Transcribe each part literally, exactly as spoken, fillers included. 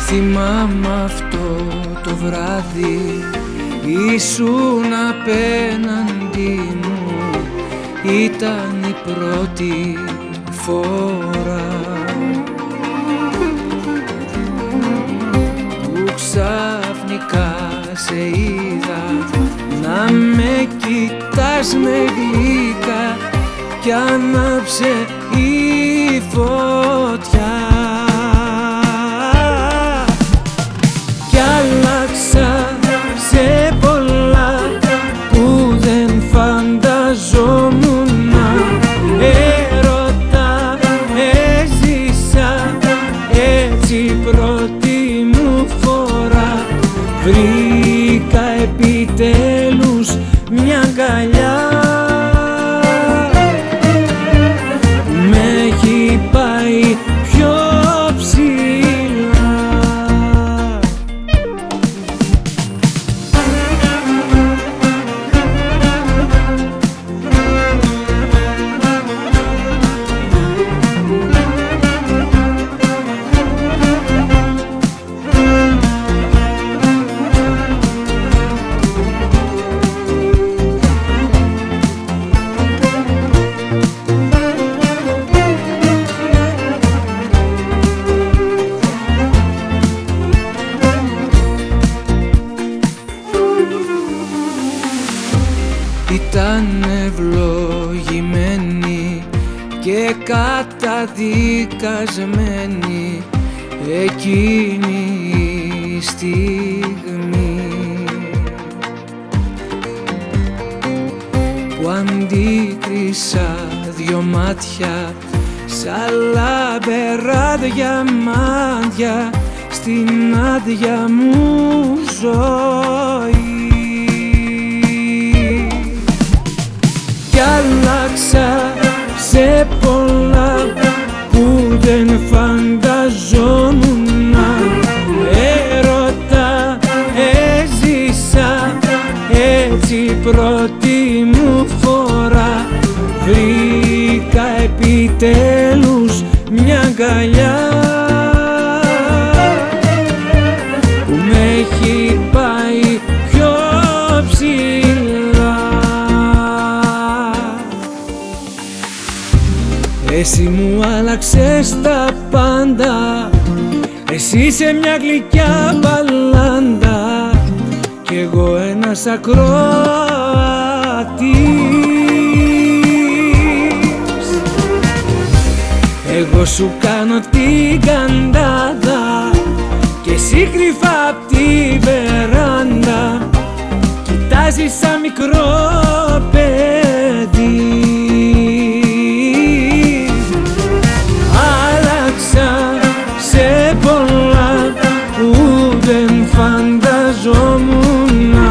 θυμάμαι αυτό το βράδυ, ήσουν απέναντι μου, ήταν η πρώτη φορά που ξαφνικά σε είδα να με κοιτάς με γλύκα κι άναψε η φωτιά. Κι άλλαξα σε πολλά που δεν φανταζόμουν, έρωτα έζησα έτσι πρώτη μου φορά. Βρήκα επιτέλους μια αγκαλιά που με έχει πάει πιο ψηλά. Ήταν ευλογημένη και καταδικασμένη εκείνη η στιγμή που αντίκρισα δυο μάτια σαν λαμπερά διαμάντια στην άδεια μου ζωή. Κι άλλαξα σε πολλά που δεν φανταζόμουν, έρωτα έζησα έτσι πρώτη μου φορά. Βρήκα επιτέλους μια αγκαλιά που με έχει πάει πιο ψηλά. Εσύ μου άλλαξες τα πάντα, εσύ είσαι μια γλυκιά μπαλάντα κι εγώ ένας ακροατής. Εγώ σου κάνω την καντάδα και εσύ κρυφά απ' τη βεράντα κοιτάζεις σαν μικρό παιδί. Σε πολλά που δεν φανταζόμουν,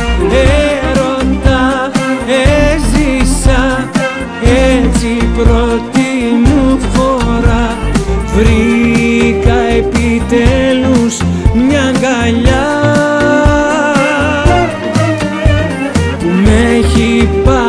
έρωτα έζησα έτσι πρώτη μου φορά. Βρήκα επιτέλους μια αγκαλιά που με έχει πάει